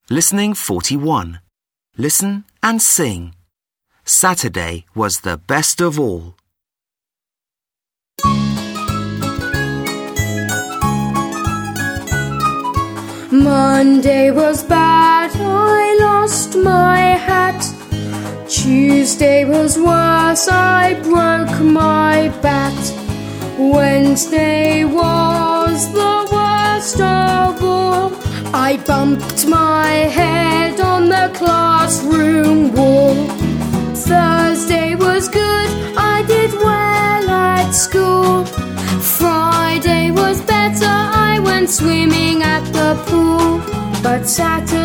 Listening 41. Listen and sing. Saturday was the best of all. Monday was bad, I lost my hat. Tuesday was worse, I broke my bat. Wednesday was the worst of all. I bumped my head on the classroom wall. Thursday was good, I did well at school. Friday was better, I went swimming at the pool. But Saturday